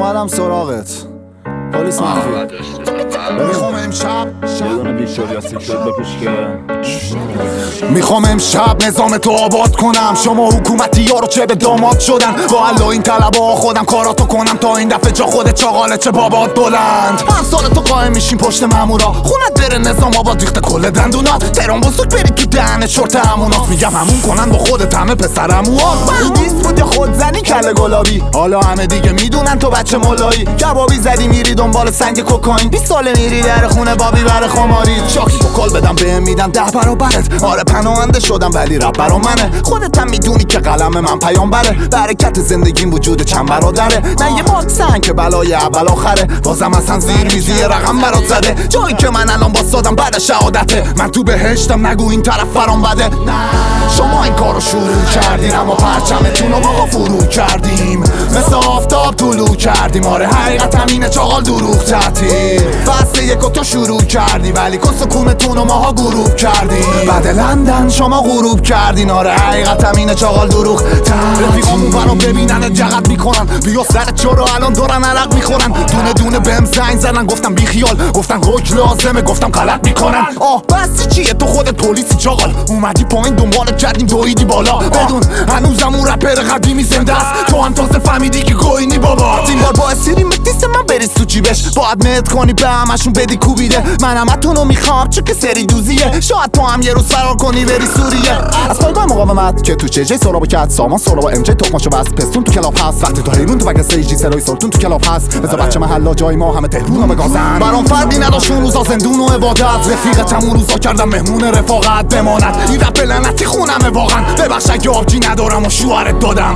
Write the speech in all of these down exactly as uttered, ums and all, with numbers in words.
اومدم سراغت پلیس مخفی. میخوام امشب یادونه ویکتوریا سیکرت بپوش که میخوام امشب نظام تو آباد کنم. شما حکومتی ها رو چه به داماد شدن، با الله این طلبا خودم کاراتو کنم تا این دفعه جا خود چاقاله چه بابات بلند. هم سال تو قایم میشیم پشت مامورا، خونت بره نظام آباد ریخته کل دندونا. تهران بزرگ بری تو دهن چرت همونات، میگم همون کنن با خودت همه پسرموها. من نیست بود یا خودزنی کله گلابی، حالا همه دیگه میدونن تو بچه مولایی. کبابی زدی میری دنبال سنگ کوکائین، بیست ساله میری در خونه بابی بر خماری. شاکی با کال بدم بهم میدم ده برابرت. آره پناهنده شدم ولی رپ برا منه، خودت هم میدونی که قلم من پیامبره. برکت زندگیم وجود چند برادره، نه یه باکسن که بلای اول آخره. بازم اصلا زیر میزی یه رقم برات زده، جایی که من الان باستادم بعد شهادته. من تو بهشتم نگو این طرف فرام بده. نه شما این کارو شروع کردین، اما پرچمتون رو ما فرو کردیم. مثل آفتاب طلوع کردیم. آره حقیقت همینه چاقال دروغ تعطیل. فصل یکو تو شروع کردی ولی کس کونتون رو ماها غروب کردیم. بعد لندن شما غروب کردین. آره حقیقت همینه چاقال دروغ تعطیل. رفیقامون برام ببینن جغت میکنن، بیا سرت چرا الان دارن عرق میخورن. دونه دونه بهم زنگ زدن گفتم بی خیال، گفتن حکم لازمه گفتم غلط میکنن. آه بس چیه تو خودت پلیسی چاقال، اومدی پایین دنبالت کردیم دویدی بالا. بدون هنوزم اون رپر قدیمی زنده است، تو هم تازه فهمیدی که گوینی بابا. این بار با اسیری متیست من بریز تو جیبش، باید مهد کنی به همشون بدی کوبیده. من همتونو میخوام چون که سری دوزیه، شاید تو هم یه روز فرار کنی بری سوریه. از پایگاه مقاومت که تو چجه سرابو کرد سامان سرابو ام جی تخماشو بس پستون تو کلاب هست. وقتی تو حیرون تو بگه سیجی سرای سلطون تو کلاب هست. بذار بچه محلا جای ما همه تهرون هم گازن. برام فردی نداشت اون روزا زندون و عبادت، رفیقتم اون روزا کردم مهمون رفاقت بماند. این رپ لعنتی خونمه واقعا، ببخش اگه آبجی ندارم و شوهرت دادم.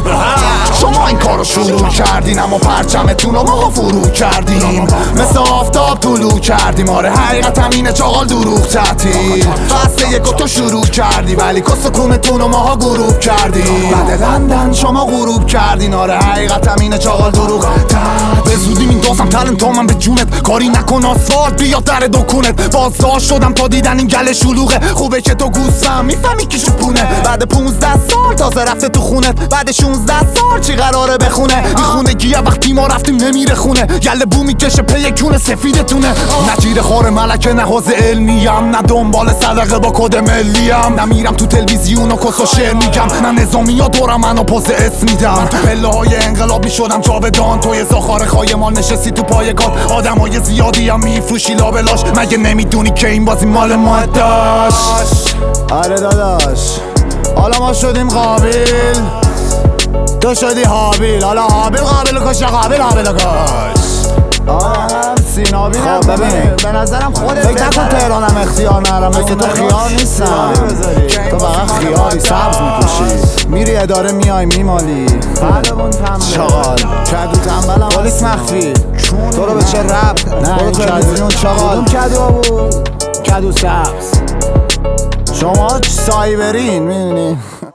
شما این کارو شروع کردین اما پرچمتون رو ما فرو کردیم. مثل آفتاب طلوع کردیم. آره حقیقت همینه چاقال دروغ تعطیل. فصل یکو تو شروع کردی ولی کس کونتون رو ماها غروب کردیم. بعد لندن شما غروب کردین. آره حقیقت همینه چاقال دروغ تعطیل. به زودی میندازم تلنت تا من به جونت، کاری نکن آسفالت بیا در دکونت. بازداشت شدم تا دیدن این گل شلوغه، خوبه که تو گوستم میفهمی کی شپونه. بعد پونزده سال تازه رفته تو خونت، بعد شونزده سال چی قراره بخونه. این خونگیه وقتی ما رفتیم نمیره خونه، گله بو میکشه پی کونه سفیدتونه. نجیر خور ملکه نه حوزه علمیم، نه دنبال صدقه با کد ملیم. نمیرم تو تلویزیون و کس و شعر میگم، نه نظامی ها دورم منو پوز اس میدم. تو پله های انقلاب میشدم جاودان، توی زاخار خایمان نشستی تو پایگاه. آدم های زیادی هم میفروشی لابلاش، مگه نمیدونی که این بازی مال ما داشت. آره داداش حالا ما شدیم قابل، تو شدی حابیل. حالا حابیل قابل کشه، قابل حابیل کش. آره سینابی خب ببین به نظرم خودت فکر نکن تهرانم اختیار نرم، مثل تو خیار نیستم. تو فقط خیاری سبز میپوشی، میری اداره میای میمالی. چاقال کدو تنبلم پلیس مخفی، تو رو به چه رب نه برو تلویزیون چاقال. کدو بود کدو سبز، شما سایبرین میدونی.